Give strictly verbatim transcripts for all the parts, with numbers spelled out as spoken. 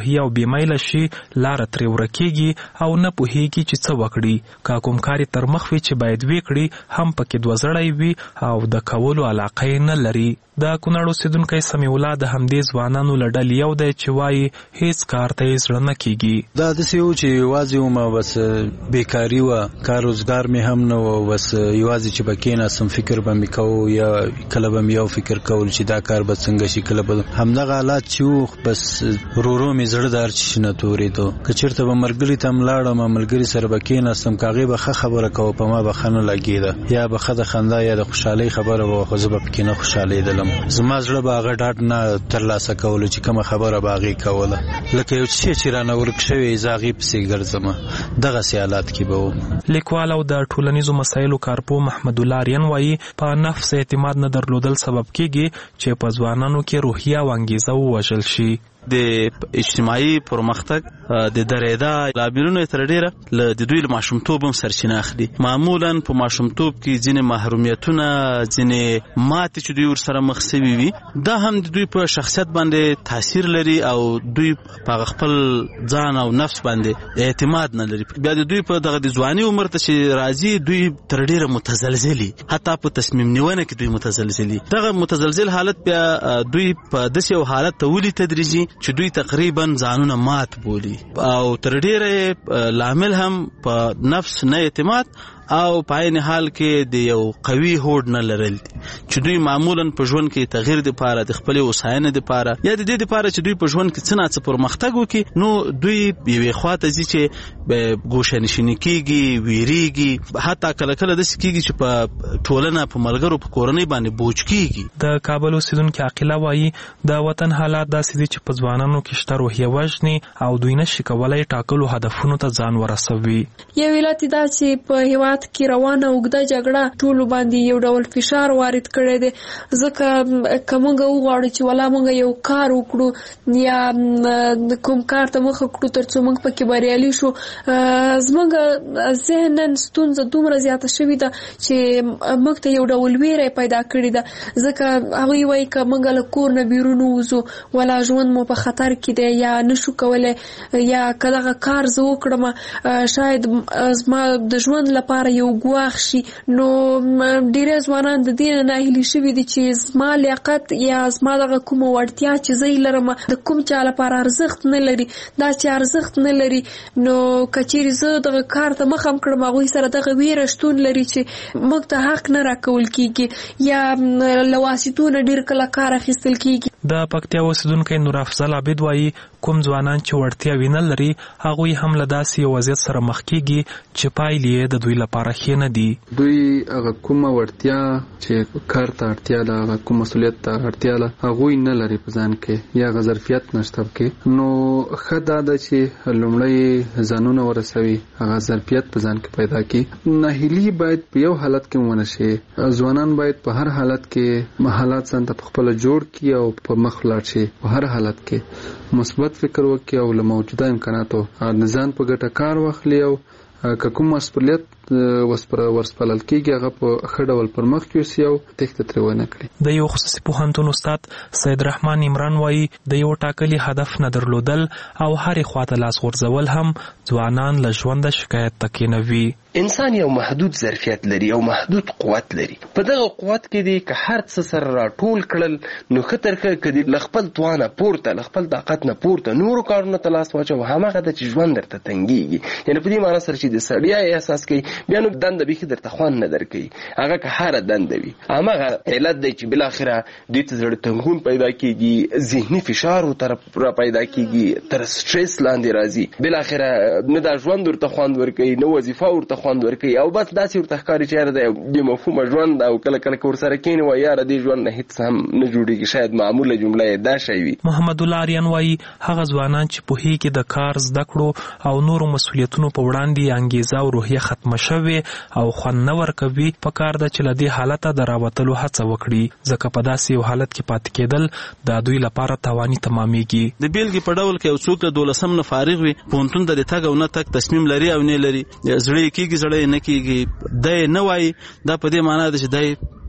روحیه او بیمیله شي لاره ترې ورکېږي او نه پوهېږي چې څه وکړي. که کوم کار یې تر مخ وي چې باید ویې کړي هم پکې دوه زړی وي او د کولو علاقه یې نه لري. د کونړ اوسېدونکی سمیع الله د همدې ځوانانو له ډلې یو دی چې وایي هېڅ کار ته یې زړه نه کېږي. دا داسې و چې یوازې وم بس بیکاري وه، کار روزګار مې هم نه و، بس یوازې چې به کېناستم فکر به مې کوو یا کله به مې یو فکر کول چې دا کار به څنګه شي، کله به همدغه حالات چې و بس ورو ورو مې زړه د هر څه شي نه تورېدو. که چېرته به ملګري ته هم لاړم ملګري سره به کېناستم که هغې به ښه خبره کوه په ما به ښه نه لګېده، یا به ښه د خندا یا د خوشحالۍ خبره به وه خو زه به پکې نه خوشحالېدلم. زما زړه به هغه ډاډ نه ترلاسه کولو چې کومه خبره به هغې کوله، لکه یو څه چې رانه ورک شوی زه هغې پسې ګرځم. دغسې حالات کې به وم. لیکوال او د ټولنیزو مسایلو کارپوه محمد الله آریان وایي په نفس اعتماد نه درلودل سبب کېږي چې په ځوانانو کې روحیه او انګیزه ووژل شي. د اجتماعي پرمختګ د درېدا لاملونو تر ډیره له د دوی له ماشومتوب هم سرچینه اخلي. معمولا په ماشومتوب کې ځینې محرومیتونه، ځینې ماتې چې دوی ورسره مخ سوي وي، دا هم د دوی په شخصیت باندې تاثیر لري او دوی په خپل ځان او نفس باندې اعتماد نه لري. بیا د دوی په دغه د ځواني عمر ته چې راځي دوی تر ډیره متزلزلي، حتی په تصمیم نیونه کې دوی متزلزلي. دغه متزلزل حالت بیا دوی په داسې یو حالت ته ولي تدریجي چې دوی تقریبا ځانونه مات بولي او تر ډیره لامل هم په نفس نه اعتماد او په عین حال کې د یو قوي هوډ نه لرل چې دوی معمولا په ژوند کې تغییر د پاره د خپل وساینې د پاره یا د دې د پاره چې دوی په ژوند کې څه نه څه پرمختګ وکړي، نو دوی یوې خواته ځي چې ګوښه‌نشیني کېږي، ویریږي، حتی کله کله داسې کېږي چې په ټولنه په ملګرو په کورنۍ باندې بوج کېږي. د کابل اوسېدونکي عاقله وایي د وطن حالات داسې دي چې په ځوانانو کې شته روحیه وژني او دوی نشي کولی ټاکلو هدفونو ته ځان ورسوي. یو علت دا چې په هېواد کې روانه اوږده جګړه ټولو باندې یو ډول فشار وارد کړی دی، ځکه که موږ وغواړو چې ولا موږ یو کار وکړو یا کوم کار ته مخه کړو تر څو موږ پکې بریالي شو، زموږ ذهناً ستونزه دومره زیاته شوې ده چې موږ ته یو ډول ویره پیدا کړې ده، ځکه هغوی وایي که موږ له کور نه بیرون ووځو ولا ژوند مو په خطر کې دی یا نشو کولی، یا که دغه کار زه وکړم شاید زما د ژوند لپاره یو ګواښ شي. نو ډېری ځوانان د دې نه ناهیلي شوي دي چې زما لیاقت یا زما دغه کومه وړتیا چې زه یې لرم د کوم چا لپاره ارزښت نه لري. دا چې ارزښت نه لري نو که چیرې زه دغه کار ته مخه هم کړم هغوی سره دغه ویره شتون لري چې موږ ته حق نه راکول کېږي یا له واسطو نه ډېر کله کار اخیستل کېږي. د پکتیا اوسېدونکی نور افضل عابد وایي کوم ځوانان چې وړتیاوې نه لري هغوی هم له داسې یو وضعیت سره مخ کېږي چې پایلې یې د دوی لپاره ښې نه دي. دوی هغه کومه وړتیا چې کار ته اړتیا ده، هغه کوم مسؤلیت ته اړتیا ده، هغوی نه لري په ځان کې یا هغه ظرفیت نشته پکې. نو ښه دا ده چې لومړی ځانونه ورسوي، هغه ظرفیت په ځان کې پیدا کړي. ناهیلي باید په یو حالت کې ونه شي. ځوانان باید په هر حالت کې حالات ځان ته په خپله جوړ کړي او په مخ ولاړ شي. په هر حالت کې مثبت فکر وکړي او له موجوده امکاناتو د ځان په ګټه کار واخلي او که کوم مسؤلیت ورسپارل کېږي هغه په ښه ډول پر مخ یوسي او تېښته ترې ونه کړي. د یو خصوصي پوهنتون استاد سید رحمان عمران وایي د یو ټاکلي هدف نه درلودل او هرې خواته لاس غورځول هم ځوانان له ژونده شکایت ته کېنوي. انسان یو محدود ظرفیت لري او محدود قوت لري. په دغه قوت کې دی که هر څه سره راټول کړل نو ښه تر ښه که له خپل توانه پورته له خپل طاقت نه پورته نورو کارونو ته لاس واچو، هماغه ده چې ژوند درته تنګېږي. یعنې په دې معنی سره چې د ستړیا احساس کوي بیا نو دنده بیخي درته خوند نه درکوي، هغه که هره دنده وي. هماغه علت دی چې بالاخره دوی ته زړه تنګون پیدا کېږي، ذهني فشار ورته را پیدا کېږي، تر سټرس لاندې راځي، بالاخره نه دا ژوند ورته خوند ورکوي، نه وظیفه ورته خوند ورکوي او بس داسې ورته ښکاري چې یاره د بې مفهومه ژوند او کله کله که ورسره کښېني وایي یاره دې ژوند نه هېڅ هم نه جوړېږي. شاید معموله جمله یې دا شی وي. محمد الله آریان وایي هغه ځوانان چې پوهېږي د کار زده کړو او نورو مسؤلیتونو په وړاندې انګیزه او روحیه ختمه شوې او خوند نه ورکوي، په کار ده چې له دې حالته د راوتلو هڅه وکړي، ځکه په داسې یو حالت کې پاتې کېدل د دوی لپاره تاواني تمامېږي. د بیلګې په ډول کې یو څوک د دولسم نه فارغ وي، پوهنتون ته د تګ او نه تګ تصمیم لري او نه لري، زړه یې کېږي زړه یې نه کېږي، دی نه وایي، دا په دې معنا ده چې دی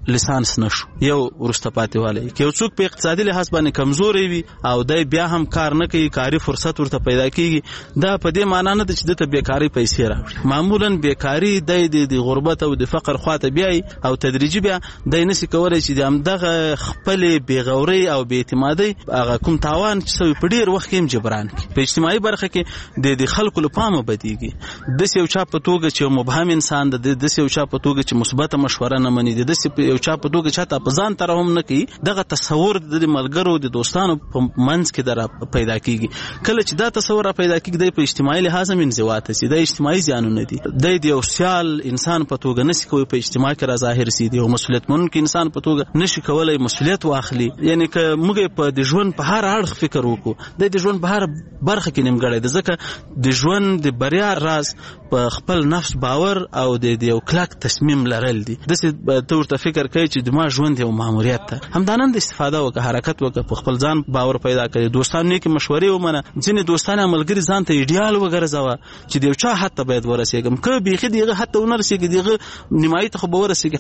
لسانس نشو یو ورسته پاتې والی که یو څوک په اقتصادي لحاظ باندې کمزوري وي او دای بیا هم کار نه کوي کاري فرصت ورته پیدا کیږي دا په دې معنی نه ده چې دته بیکاری پیسې راوړي معمولا بیکاری د غربت او د فقر خواته بیاي او تدریجي بیا دای نسی کولای چې د همدغه خپل بیغوري او بې اعتمادي هغه کوم تاوان چې سوي په ډیر وخت کې جبران کی په اجتماعي برخه کې د خلکو له پامه بدیږي د یو چا په توګه چې مبهم انسان د د یو چا په توګه چې مثبت مشوره نه مني د یو چا په توګه چې تا په ځان ترهم نه کوي دغه تصور د ملګرو د دوستانو په منځ کې در پیدا کیږي کله چې دا تصور پیدا کیږي د په اجتماعي لحاظ من زوات سي د اجتماعي زیانونه دي د یو سیال انسان په توګه نشي کوي په اجتماع کې را ظاهر سي دی او مسؤلیت منونکي انسان په توګه نشي کولای مسؤلیت واخلي یعنی که موږ په د ژوند په هر اړخ فکر وکړو د ژوند په هر برخه کې نیمګړی د ځکه د ژوند د بریا راز په خپل نفس باور او د یو کلک تصمیم لرل دي د څه تور ته فکر کوي چې د ما ژوند یو ماموریت ته همدانند استفاده وکړه حرکت وکړه په خپل ځان باور پیدا کړي دوستانو نیک مشورې ومنه ځینې دوستان عملګری ځان ته ایډیال وګرځوه چې د یو چا حتی باید ورسېږم که بیخي دغه حتی ونه رسېږي دغه نیمایي ته خو به ورسېږي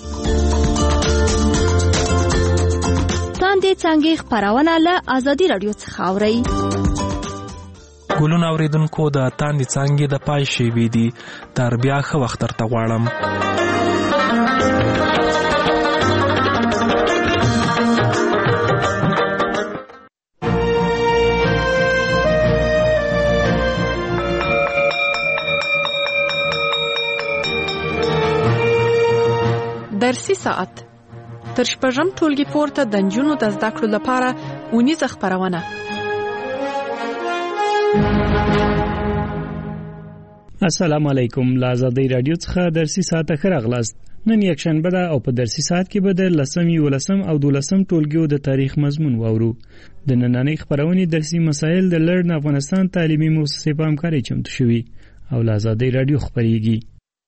تاندې څانګې خپرونه له ازادي راډیو څخه اورئ ګلونه اوریدونکو د تاندې څانګې د پای شیبې دي تر بیا ښه وخت درته غواړم درسي ساعت تر شپږم ټولګي پورته د نجونو د زده کړو لپاره اونیزه خپرونه السلام علیکم له ازادي رادیو څخه درسي ساعت ښه راغلاست نن یک شنبه ده او په درسي ساعت کې به د لسم یولسم او دولسم ټولګیو د تاریخ مضمون واورو د نننۍ خپرونې درسي مسایل د لرن افغانستان تعلیمي مؤسسې په همکارۍ چمتو شوي او له ازادي رادیو خپرېږي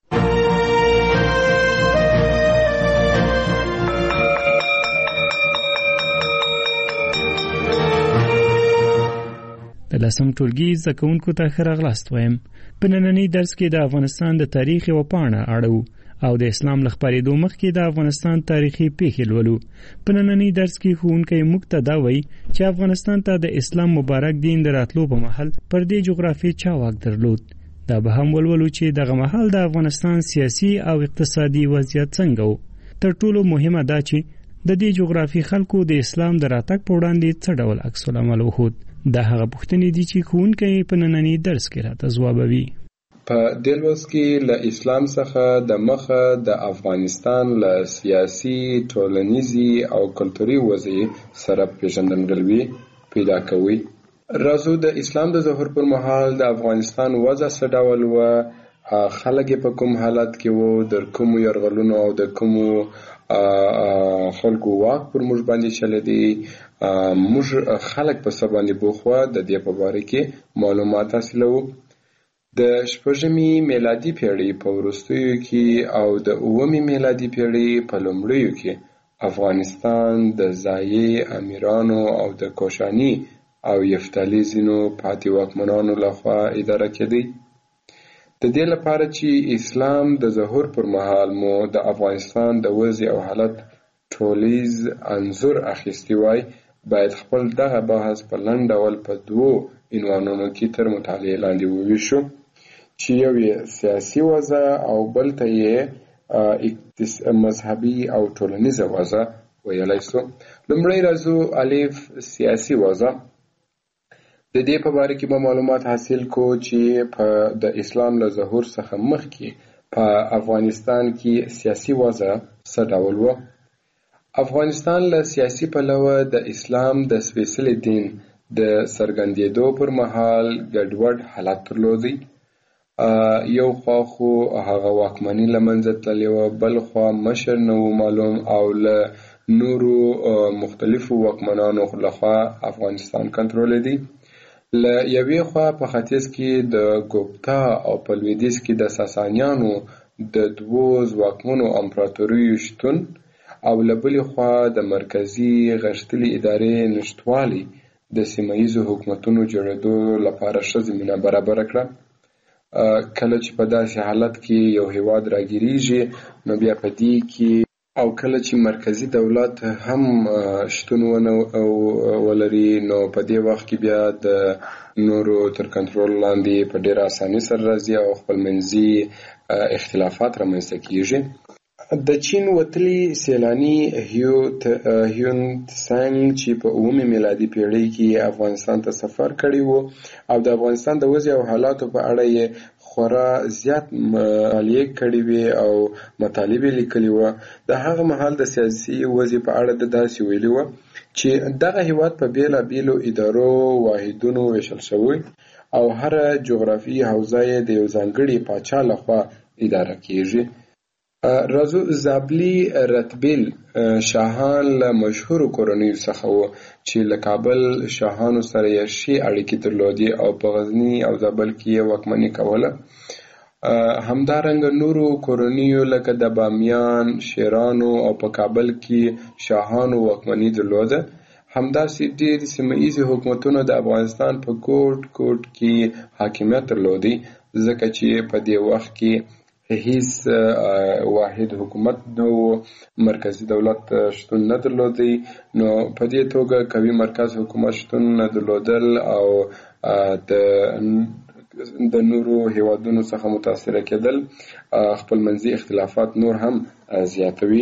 د لسم ټولګي زده کوونکو ته ښه راغلاست وایم په نننۍ درس کې د افغانستان د تاریخ یوه پاڼه اړوو او د اسلام له خپرېدو مخکې د افغانستان تاریخي پیښې لولو په نننۍ درس کې ښوونکی موږ ته دا وایي چې افغانستان ته د اسلام مبارک دین د راتلو په مهال پر دې جغرافیې چا واک درلود دا به هم ولولو چې دغه مهال د افغانستان سیاسي او اقتصادي وضعیت څنګه و تر ټولو مهمه دا چې د دې جغرافي خلکو د اسلام د راتګ په وړاندې څه ډول عکس العمل وښود دا هغه پوښتنې دي چې ښوونکی په نننۍ درس کې راته ځوابوي په دې لوست کې له اسلام څخه د مخه د افغانستان له سیاسي ټولنیزي او کلتوري وضعیت سره پیژندګلوي پیدا کوي راځو د اسلام د ظهور پر مهال د افغانستان وضع څه ډول و خلک په کوم حالت کې وو د کوم یرغلونو او د کوم خلکو واک پر موږ باندې چلی دی موږ خلک په څه باندې بوخوا د دې په باره کې معلومات حاصلوو د شپږمې میلادي پیړۍ په وروستیو کې او د اوومې میلادي پیړۍ په لومړیو کې افغانستان د ځايي امیرانو او د کوشاني او یفتالي ځینو پاتې واکمنانو لخوا اداره کېدی د دې لپاره چې اسلام د ظهور پر مهال مو د افغانستان د وضع او حالت ټولیز انځور اخیستی وای باید خپل دغه بحث په لنډ ډول په دوو عنوانونو کې تر مطالعې لاندې وویشو چې یو یې سیاسي وضع او بل ته یې مذهبي او ټولنیزه وضع ویلی سو لومړی راځو الف سیاسي وضع د دې په باره کې به معلومات حاصل کو چې په د اسلام له ظهور څخه مخکې په افغانستان کې سیاسي وضع څه ډول و افغانستان له سیاسي پلوه د اسلام د سپېڅلي دین د څرګندېدو پر مهال ګډوډ حالت درلودی یو خوا خو هغه واکمني له منځه تللې وه بل خوا مشر نه و معلوم او له نورو مختلفو واکمنانو لخوا افغانستان کنټرولېدی له یوې خوا په ختیځ کې د ګوپتا او په لویدیځ کې د ساسانیانو د دوو ځواکمنو امپراتوریو شتون او له بلې خوا د مرکزي غښتلې ادارې نشتوالي د سیمه ییزو حکومتونو جوړېدو لپاره ښه زمینه برابره کړه کله چې په داسې حالت کې یو هیواد راګیریږي نو بیا په دې کې او کله چې مرکزی دولت هم شتون ونه ولري نو په دې وخت کې بیا د نورو تر کنټرول لاندې په ډېر اساني سره راځي او خپلمنځي اختلافات رامنځته کیږي. د چین وتلی سیلانی هیوت هیون تسانګ چې په اومه میلادي پیړۍ کې افغانستان ته سفر کړی وو او د افغانستان د وضع او حالاتو په اړه یې خورا زیات مطالعه کړې وي او مطالب لیکلي وو. د هغه مهال د سیاسي وضع په اړه د داسې ویلي وو چې دغه هیواد په بیلا بیلو ادارو واحدونو ویشل شوی او هر جغرافي حوزه د یو ځانګړي پاچا لخوا اداره کیږي. رازو زابلی رتبیل شاهان له مشهور کورنیو څخه وو چې له کابل شاهانو سره یې ښې اړیکې درلودې او په غزني او زابل کې یې واکمني کوله. همدارنګه نورو کورنیو لکه د بامیان، شیرانو او په کابل کې شاهانو واکمني درلوده. همداسې ډېر سیمه ییزې حکومتونو د افغانستان په کوټ کوټ کې حاکمیت درلودی ځکه چې په دې وخت کې هیڅ واحد حکومت نو مرکزی دولت شتون نه درلودی. نو په دې توګه قوي مرکز حکومت شتون نه درلودل او د د نورو هیوادونو څخه متاثر کېدل خپلمنځي اختلافات نور هم زیاتوي.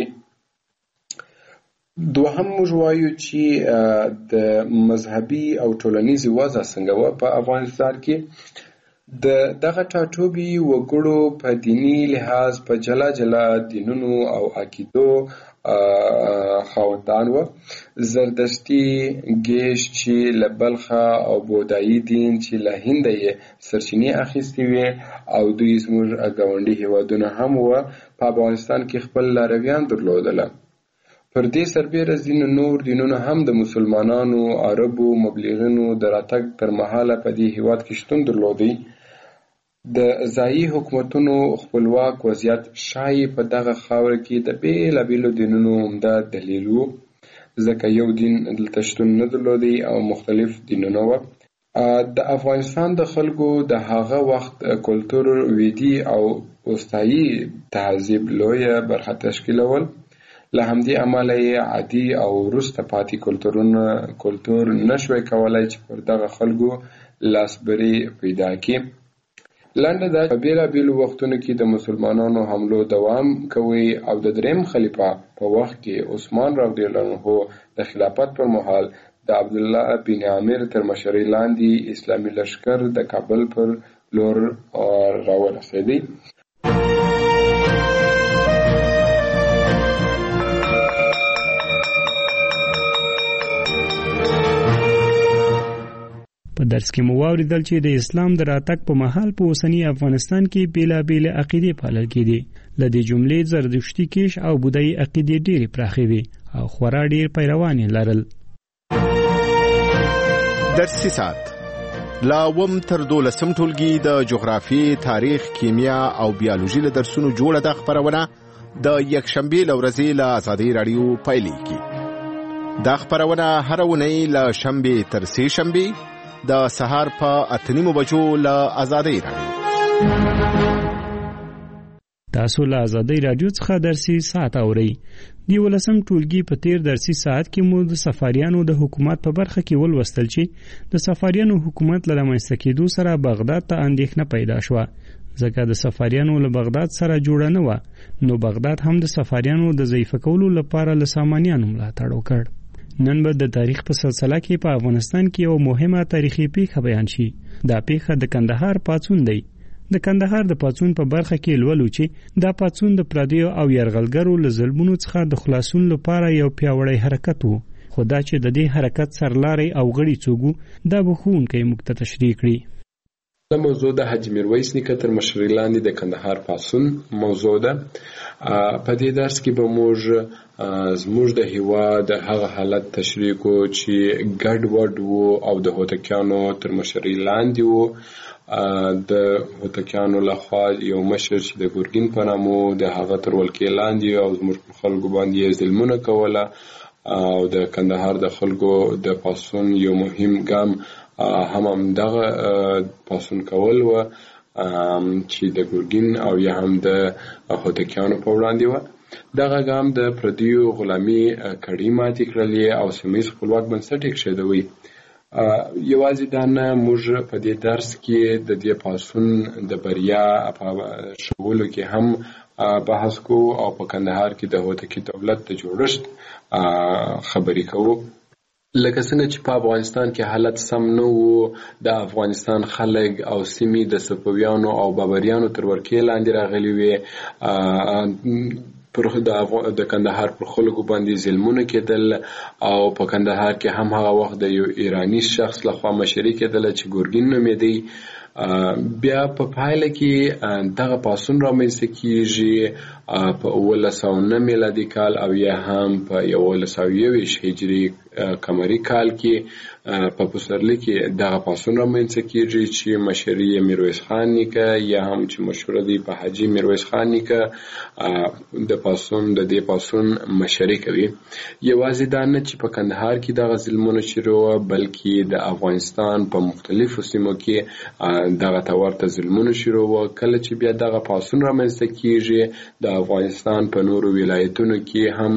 دوهم موږ وایو چې د مذهبي او ټولنیزې وضع څنګه وه په افغانستان کې. د دغه ټاټوبي وګړو په دینی لحاظ په جلا جلا دینونو او عقیدو خاوندان وو. زردشتي ګیش چې له بلخه او بودایي دین چې له هنده یې سرچینې اخیستې وې او دوی زموږ ګاونډي هیوادونه هم وو په افغانستان کې خپل لارویان درلودله. پر دې سربیره ځینو نور دینونه هم د مسلمانانو، عربو، مبلغینو د راتګ تر مهاله په دې هیواد کې شتون درلودی. د ځایي حکومتونو خپلواک وضعیت ښایي په دغه خاوره کې د بېلابېلو دینونو عمده دلیل و ځکه یو دین دلته شتون نه درلودی او مختلف دینونه وو. د افغانستان د خلکو د هغه وخت کلتور ویدي او وسطایي تهذیب لویه برخه تشکیلول. له همدې امله یې عادي او وروسته پاتې کلتورونه کلتور نشوی کولی چې پر دغه خلکو لاسبري پیدا کړي. لنډه دا په بېلابېلو وختونو کې د مسلمانانو حملو دوام کوي او د دریم خلیفه په وخت کې عثمان رضی الله عنه د خلافت پر مهال د عبدالله بن عامر تر مشرۍ لاندې اسلامي لښکر د کابل پر لور راورسېدی. په درس کې مو واوریدل چې د اسلام د راتګ په مهال په اوسنی افغانستان کې بیلابېلې عقیدې پالل کېدې. له دې جملې زردشتي کیش او بودایي عقیدې ډېرې پراخې وې او خورا ډېر پیروان یې لرل. درسي ساعت لا اووم تر دولسم ټولګي د جغرافي، تاریخ، کیمیا او بیالوژي له درسونو جوړه ده خپرونه د یکشنبې له ورځې له ازادۍ راډیو پیلېږي. دا خپرونه هره اونۍ له شنبې تر سې شنبې د سهار په اته نیمو بجو له ازادۍ راډیو. تاسو له ازادۍ راډیو څخه درسي ساعت اورئ. د یولسم ټولګي په تیر درسي ساعت کې مو د سفاریانو د حکومت په برخه کې ولوستل چې د سفاریانو حکومت له رامنځته کېدو سره بغداد ته اندېښنه پیدا شوه ځکه د سفاریانو له بغداد سره جوړه نه وه نو بغداد هم د سفاریانو د ضعیفه کولو لپاره له سامانیانو ملاتړ وکړ. نن به د تاریخ په سلسله کې په افغانستان کې یو مهمه تاریخي پیښه بیان شي. دا پیښه د کندهار پاڅون دی. د کندهار د پاڅون په برخه کې لولو چې دا پاڅون د پردیو او یرغلګرو له ظلمونو څخه د خلاصون لپاره یو پیاوړی حرکت و. خو دا چې د دې حرکت سرلاري او غړي څوک دا به ښوونکی موږ ته تشریح کړي. دا موضوع د حاجي میرویس نیکه تر مشرۍ لاندې د کندهار پاڅون موضوع ده. په دې درس کې به موږ زموږ د هیواد هغه حالت تشریح کو چې ګډ وډ وو او د هوتکیانو تر مشرۍ لاندې وو. د هوتکیانو لخوا یو مشر چې د ګورګین په نامه د هغه تر ولکې لاندې او زموږ په خلکو باندې ظلمونه کوله او د کندهار د خلکو د پاڅون یو مهم ګام هم همدغه پاڅون کول و چې د ګورګین او یا هم د هوتکیانو په وړاندې و. دغه ګام د پردیو غلامي کړۍ ماتې کړلې او سیمهییز خپلواک بنسټ یې کېښودوی. یوازې دا نه، موږ په دې درس کې د دې پاڅون د بریا په شغلو کې هم بحث کوو او په کندهار کې د هوتکي دولت د جوړښت خبرې کوو. لکه څنګه چې په افغانستان کې حالت سم نه وو، د افغانستان خلک او سیمې د صفویانو او بابریانو تر ورکې لاندې راغلي وې، پر د کندهار پر خلکو باندې ظلمونه کېدل او په کندهار کې هم هغه وخت د یو ایرانی شخص لخوا مشري کېدله چې ګورګین نومېدی. بیا په پایله کې دغه پاڅون رامنځته کیږي په اوولس سوه نه میلادي کال او یا هم په یولس سوه یوویشت هجري قمري کال کې په پسرلي کې دغه پاڅون رامنځته کیږي چې مشري یې میرویس خان نیکه یا هم چې مشهوره دی په حاجي میرویس خان نیکه د پاڅون د دې پاڅون مشري کوي. یوازې دا نه چې په کندهار کې دغه ظلمونه شروع وه، بلکې د افغانستان په مختلفو سیمو کې دغه ته ورته ظلمونه شروع وه. کله چې بیا دغه پاڅون رامنځته کیږي، د افغانستان په نورو ولایتونو کې هم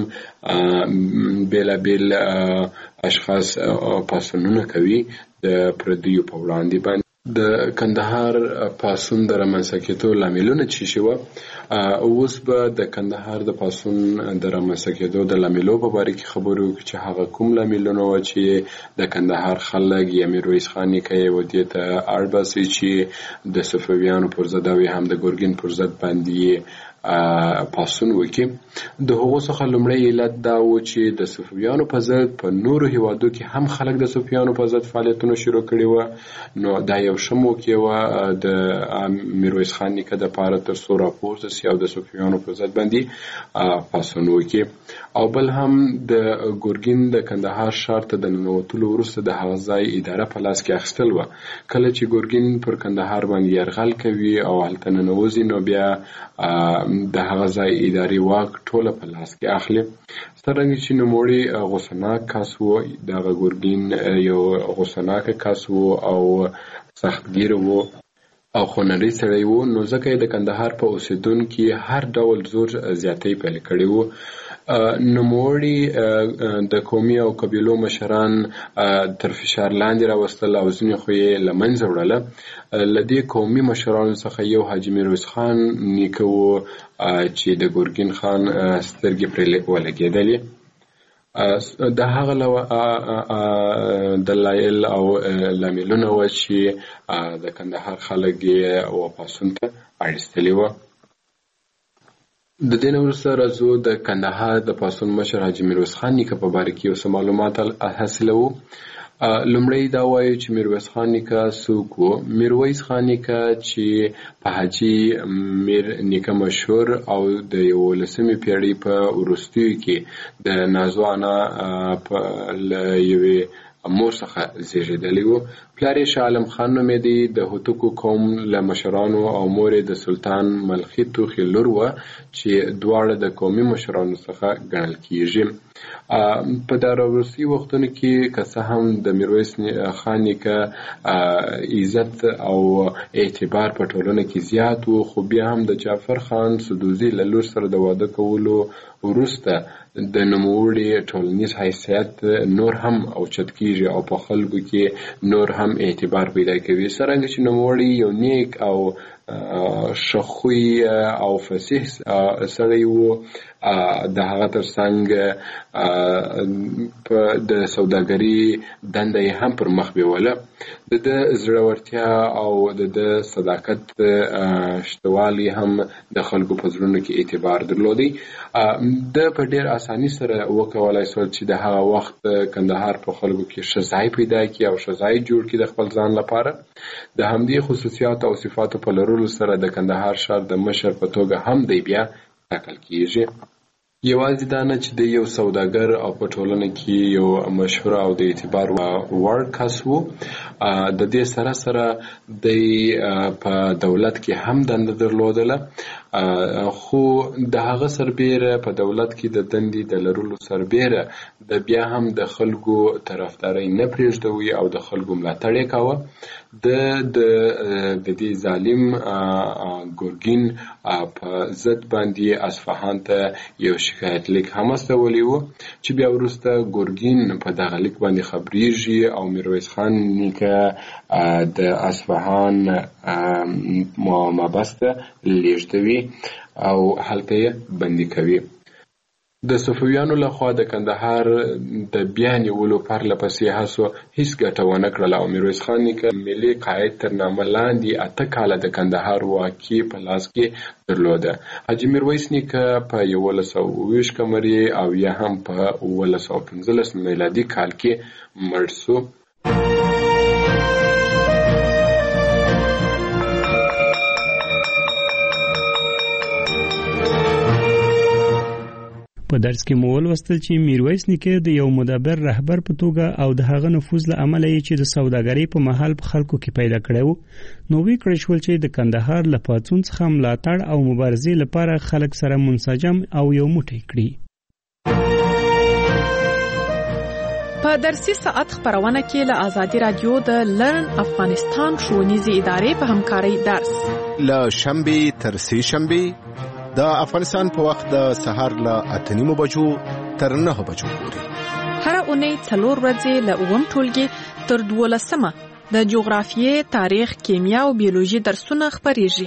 بیلابیل اشخاص پاڅونونه کوي د پردیو په وړاندې باندې. د کندهار پاڅون د رامنځته کېدو لاملونه څه شي وه؟ اوس به د کندهار د پاڅون د رامنځته کېدو د لاملو په باره کې خبرې وکړو چې هغه کوم لاملونه وه چې د کندهار خلک یا میرویس خان نیکه یې ودې ته اړ باسي چې د صفویانو پر ضد او هم د ګورګین پر ضد باندې پاڅون وکړي. د هغو څخه لومړی علت دا و چې د صفویانو په ضد په نورو هیوادو کې هم خلک د صفویانو په ضد فعالیتونه شروع کړي وه، نو دا یو ښه موقع وه د میرویس خان نیکه دپاره تر څو راپورته سي او د صفویانو په ضد باندې پاڅون وکړي. او بل هم د ګورګین د کندهار ښار ته د ننوتلو وروسته د هغه ځای اداره په لاس کې اخیستل وه. کله چې ګورګین پر کندهار باندې یرغل کوي او هلته ننوځي، نو بیا د هغه ځای اداري واک ټوله په لاس کې اخلي. څرنګه چې نوموړی غوسناک کس و، دغه ګورګین یو غوسناک کس و او سختګیر و او خونړی سړی و، نو ځکه یې د کندهار په اوسېدونکي هر ډول زور زیاتی پیل کړی و. نوموړي د قومي او قبیلو مشران تر فشار لاندې راوستل او ځینې خو یې له منځه وړله. له دې قومي مشرانو څخه یو حاجي میرویس خان نیکه و چې د ګورګین خان سترګې پرې ولګېدلې. د هغه دلایل او لاملونه وه چې د کندهار خلک یې پاڅون ته اړ ایستلي وه. د دې نه وروسته راځو د کندهار د پاڅون مشر حاجي میرویس خان نیکه په باره کې یو څه معلومات حاصلوو. لومړی دا وایو چې میرویس خان نیکه څوک و؟ میرویس خان نیکه چې په حاجي میر نیکه مشهور او د یولسمې پیړۍ په وروستیو کې د نازو انا له یوې مور څخه زیږېدلی و. پلار یې شاه عالم خان نومېدی، د هوتکو قوم له مشرانو او مور یې د سلطان ملخي توخي لور وه چې دواړه د قومي مشرانو څخه ګڼل کیږي. په دا وروستي وختونو کې که څه هم د میرویس خان نیکه عزت او اعتبار په ټولنه کې زیات و، خو بیا هم د جعفر خان سدوزي له لور سره د واده کولو وروسته د نوموړي ټولنیز حیثیت نور هم اوچت کیږي او په خلکو کې نور هم اعتبار پیدا کوي. څرنګه چې نوموړي یو نیک او شخوی او فصیح سړی و، د هغه ترڅنګ د سوداګري دنده یې هم پر مخ بیوله. د ده زړورتیا او د ده صداقت شتوالی هم د خلکو په زړونو کې اعتبار درلودی. ده په ډېر اساني سره وکولای شول چې د هغه وخت کندهار په خلکو کې ښه ځای پیدا کړي او ښه ځای جوړ کړي د خپل ځان لپاره. د همدې خصوصیاتو او صفاتو په لرلو سره د کندهار ښار د مشر په توګه هم دی بیا ټاکل کیږي. یوازې دا نه چې د یو سوداګر او په ټولنه کې یو مشهور او د اعتبار وړ کس و، د دې سره سره د په دولت کې هم دنده درلودله. خو د هغه سربیره په دولت کې د دندې د لرلو سربیره د بیا هم د خلکو طرفداري نه پرېږدوي او د خلکو ملاتړ یې کاوه. د د د دې ظالم ګورګین په ضد باندې اصفهان ته یو شکایت لیک هم استولی و چې بیا وروسته ګورګین په دغه لیک باندې خبرېږي او میرویس خان نیکه د اصفهان محبس ته لیږدوي او هلته یې بندي کوي. د صفویانو لخوا د کندهار د بیا نیولو پرله پسې هڅو هیڅ ګټه ونه کړله او میرویس خان نیکه ملي قاید تر نامه لاندې اته کاله د کندهار واکي په لاس کې درلوده. حاجي میرویس نیکه په یولس سوه اوه ویشت قمري او یا هم په اوولس سوه پنځلس میلادي کال کې مړ شو. په درس کې مو ولوستل چې میرویس نیکه د یو مدبر رهبر په توګه او د هغه نفوذ له امله یې چې د سوداګرۍ په مهال په خلکو کې پیدا کړی و، نو وی کړی شول چې د کندهار له پاڅون څخه ملاتړ او مبارزې لپاره خلک سره منسجم او یو موټی کړي. په درسي ساعت خبرونه کې له آزادي رادیو د لرن افغانستان ښوونیزې ادارې په همکارۍ درس له شنبې تر سې شنبې د افغانستان په وخت د سهار له اته نیمو بجو تر نهه بجو پورې هر اونۍ څلور ورځې له اووم ټولګي تر دولسمه د جغرافیې، تاریخ، کیمیا او بیولوژي درسونه خپریږي.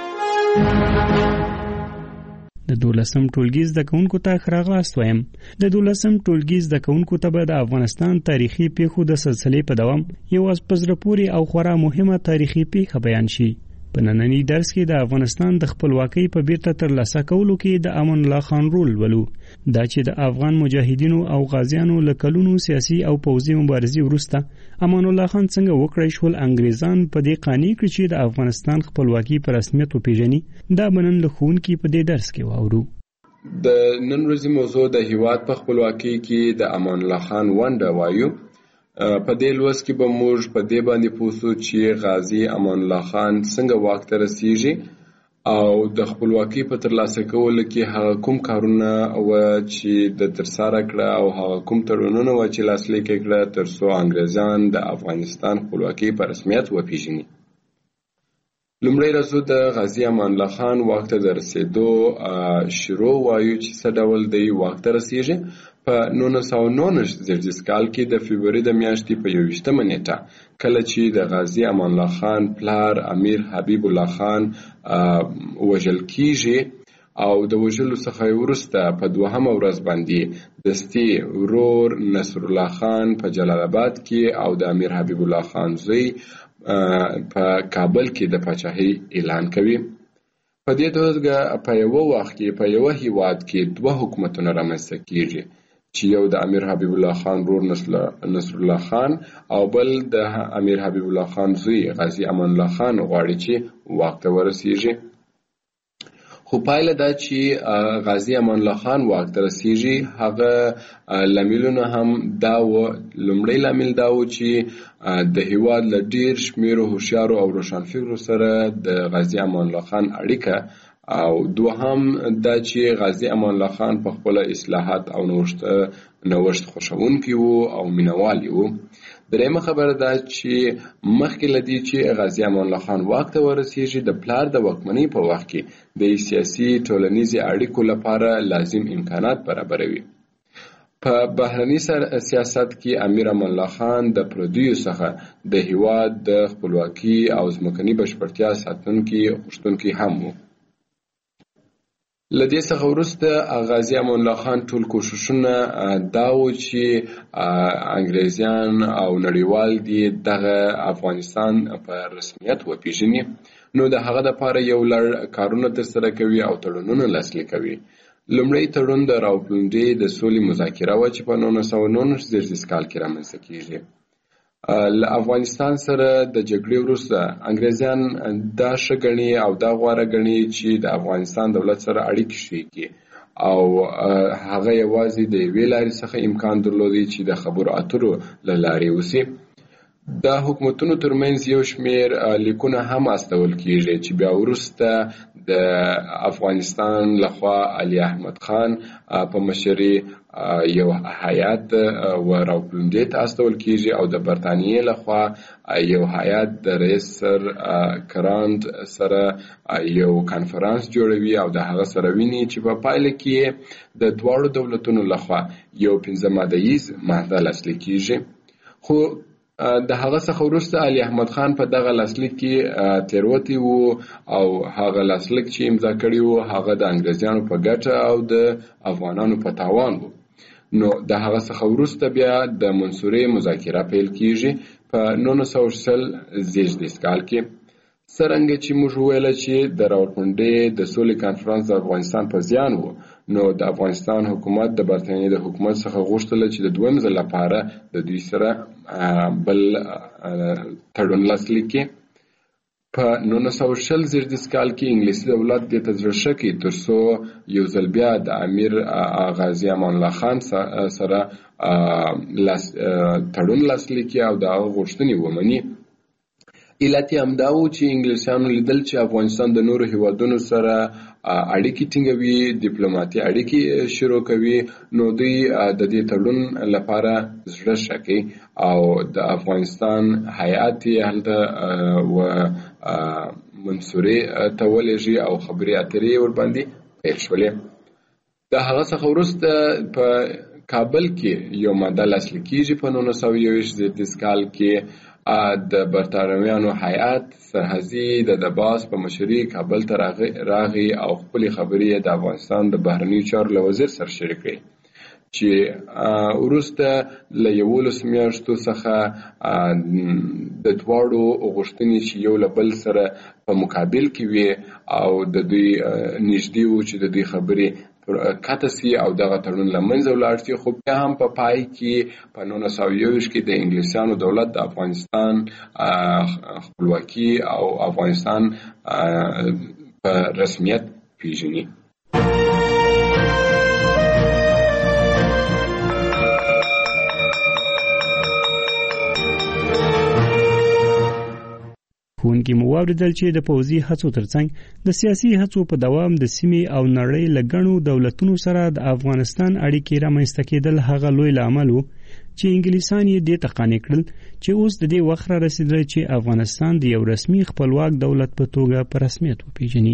د دولسم ټولګي زده کوونکو ته ښه راغلاست وایم. د دولسم ټولګي زده کوونکو ته به د افغانستان تاریخي پیښو د سلسلې په دوام یو په زړه پورې او خورا مهمه تاریخي پیښه بیان شي. په نننی درس کې د افغانستان د خپلواکۍ په بیرته ترلاسه کولو کې د امان الله خان رول ولو، دا چې د افغان مجاهدینو او غازیانو له کلونو سیاسي او پوځي مبارزې وروسته امان الله خان څنګه وکړی شول انګریزان په دې قانع کړي چې د افغانستان خپلواکي په رسمیت وپیژني. دا بنن له ښوونکي په دې درس کې واورو. د نن ورځې موضوع د هیواد په خپلواکۍ کې د امان الله خان ونډه وایو. په دې لوست کې به موږ په دې باندې پوښتو چې غازی امان الله خان څنګه واک ته رسیږي او د خپلواکۍ په ترلاسه کولو کې هغه کوم کارونه و چې د ترسره کړه او هغه کوم تړونونه و چې لاسلیک کړه تر څو انګریزان د افغانستان خپلواکۍ په رسمیت وپیژني. لومړی راځو د غازی امان الله خان واک ته د رسېدو شروع وایو چې څه ډول دی واک ته رسیږي. په نولس سوه نولس زیږدیز کال کې د فبروري د میاشتې په یوویشتمه نیټه کله چې د غازی امان الله خان پلار امیر حبیب الله خان وژل کیږي او د وژلو څخه وروسته په دوهمه ورځ باندې دستي ورور نصر الله خان په جلال آباد کې او د امیر حبیب الله خان زوی په کابل کې د پاچاهۍ اعلان کوي. په دې توګه په یو وخت کې په یو هیواد کې دوه حکومتونه رامنځته کیږي چې یو د امیر حبیب الله خان رور نصر الله خان او بل د امیر حبیب الله خان زوی غازی امان الله خان غواړي چې واک ته ورسیږي. خو پایله دا چې غازی امان الله خان واک ته رسیږي هغه لاملونه هم دا و. لومړی لامل دا و چې د هیواد له ډیر شمیرو هوښیارو او روښانفکرو سره د غازی امان الله خان اړیکه او دوهم دا چې غازی امان الله خان په خپل اصلاحات او نوښت نوښت خوښونکی وو او مینوال وو. درېمه خبره ده چې مخکې له دې چې غازی امان الله خان واک ته ورسیږي د پلار د واکمنۍ په وخت کې د سیاسي ټولنیزې اړیکو لپاره لازم امکانات برابروي. په بهرني سیاست کې امیر امان الله خان د پردیو څخه د هیواد د خپلواکۍ او ځمکني بشپړتیا ساتونکي غوښتونکي هم وو. له دې څخه وروسته غازی امان الله خان ټول کوښښونه دا و چې انګریزیان او نړیوال دي دغه افغانستان په رسمیت وپیژني. نو د هغه لپاره یو لړ کارونه ترسره کوي او تړونونه لاسلیک کوي. لومړی تړون د راوپلنډۍ د سولې مذاکره وه چې په نولس سوه نولس زیږدیز کال کې رامنځته کیږي. له افغانستان سره د جګړې وروسته انګریزان دا ښه ګڼي او دا غوره ګڼي چې د افغانستان دولت سره اړیکې ښې کړي او هغه یوازې د یوې لارې څخه امکان درلودی چې د خبرو اترو له لارې وسي. د حکومتونو ترمنځ یو شمېر لیکونه هم استول کیږي چې بیا وروسته د افغانستان لخوا علي احمد خان په مشرۍ یو هیات و راوپلوندې ته استول کیږي او د برتانیې لخوا یو هیات د رئیس سر کرانت سره یو کانفرنس جوړوي او د هغه سره ویني چې په پایله کې د دواړو دولتونو لخوا یو پنځه ماده ییز معاهده لاسلیک کیږي. خو د هغه څخه وروسته علي احمد خان په دغه لاسلیک کې تیروتی وو او هغه لاسلیک چې امضا کړی وو هغه د انګریزانو په ګټه او د افغانانو په تاوان وو. نو د هغه څخه وروسته بیا د منصورې مذاکره پیل کیږي په نولس سوه شل زیږدیز کال کې. څرنګه چې موږ وویل چې د راوپلوندې د سولې کانفرنس د افغانستان په زیان وو، نو د افغانستان حکومت د برتانیې د حکومت څخه غوښتل چې د دویم ځل لپاره د دوی سره بل تړون لاسلیک کړي. په نولس سوه شل زیږدیز کال کې انګلیسي دولت دې ته زړه ښه کړي ترڅو یو ځل بیا د امیر غازي امان الله خان سره تړون لاسلیک کړي او د هغه غوښتنې ومني. علت یې همدا و چې انګلیسیانو لیدل چې افغانستان د نورو هیوادونو سره اړیکې ټینګوي، ډیپلوماټي اړیکې شروع کوي، نو دوی د دې تړون لپاره زړه ښه کوي او د افغانستان هیات یې هلته و منصورې ته ولېږي او خبرې اترې ورباندې پیل شولې. د هغه څخه وروسته په کابل کې یو ماده لاسلیک کیږي په نولس سوه یوویشت زیږدیز کال کې. د برتانویانو هیات سرحدي د دباس په مشرۍ کابل ته راغی او خپلې خبرې د افغانستان د بهرنیو چارو له وزیر سره شریک کړې چې وروسته له یولس میاشتو څخه د دواړو غوښتنې چې یو له بل سره په مقابل کې وي او د دوی نږدې وو چې د دوی خبرې کاته سي او دغه تړون له منځه ولاړ شي. خو بیا هم په پای کې په نولس سوه یوویشت کې د انګلیسیانو دولت د افغانستان خپلواکي او افغانستان په رسمیت پیژني. ښوونکي مو واورېدل چې د پوځي هڅو ترڅنګ د سیاسي هڅو په دوام د سیمې او نړۍ له ګڼو دولتونو سره د افغانستان اړیکې رامنځته کېدل هغه لوی لامل و چې انګلیسان یې دې ته قانع کړل چې اوس د دې وخت را رسېدلی چې افغانستان د یو رسمي خپلواک دولت په توګه په رسمیت وپېژني.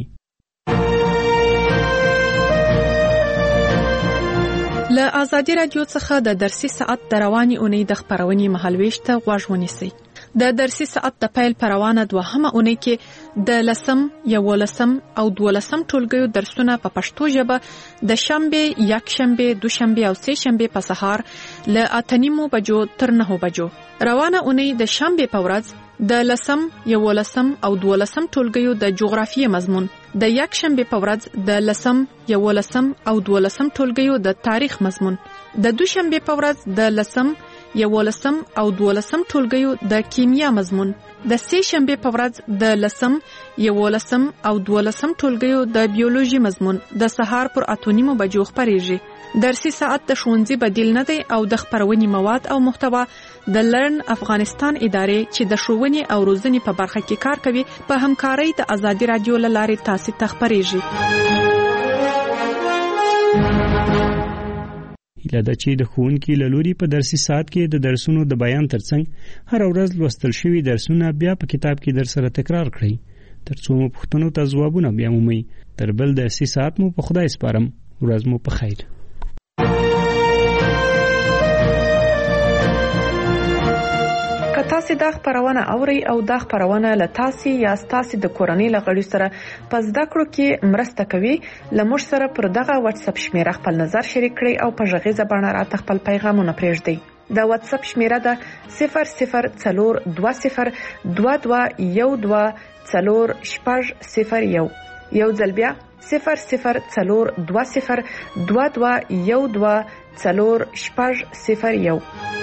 له ازادي راډیو څخه د درسي ساعت د رواني اونۍ د خپرونې مهالویش ته غوږ ونیسئ. د درسي ساعت د پیل پر روانه دوهمه اونۍ کې د لسم، یولسم او دولسم ټولګیو درسونه په پښتو ژبه د شنبه، یکشنبه، دوشنبه او سه شنبه په سهار له اته نیمو بجو تر نهو بجو. روانه اونۍ د شنبه په ورځ د لسم، یولسم او دولسم ټولګیو د جغرافیې مضمون، د یکشنبه په ورځ د لسم، یولسم او دولسم ټولګیو د تاریخ مضمون، د دوشنبه په ورځ د لسم، یولسم او دولسم ټولګیو د کیمیا مضمون، د سه شنبه په ورځ د لسم، یولسم او دولسم ټولګیو د بیولوژي مضمون د سهار پر اته نیمو بجو خپریږي. درسي ساعت د ښوونځي بدیل نه دی او د خپرونې مواد او محتوا د لرن افغانستان ادارې چې د ښوونې او روزنې په برخه کې کار کوي په همکارۍ د ازادي راډیو له لارې تاسو ته خپریږي. هیله ده چې د ښوونکي له لوري په درسي ساعت کې د درسونو د بیان ترڅنګ هر ورځ لوستل شوي درسونه بیا په کتاب کې در سره تکرار کړئ ترڅو مو پوښتنو ته ځوابونه بیا مومئ. تر بل درسي ساعت مو په خدای سپارم. ورځ مو په خیر. که تاسو دا خبرونه اورئ او دا خبرونه له تاسو یا تاسو د کورنۍ لغړي سره پس دا کړو کې مرسته کوي، لمر سره پر دغه واتس اپ شمیره خپل نظر شریک کړئ او په ژغې زبانه راته خپل پیغامونه پرېږدئ. دا واتس اپ شمیره ده صفر صفر څلور دوه صفر دوه دوه یو دوه څلور شپږ صفر یو. یو ځل بیا صفر صفر څلور دوه صفر دوه دوه یو دوه څلور شپږ صفر یو.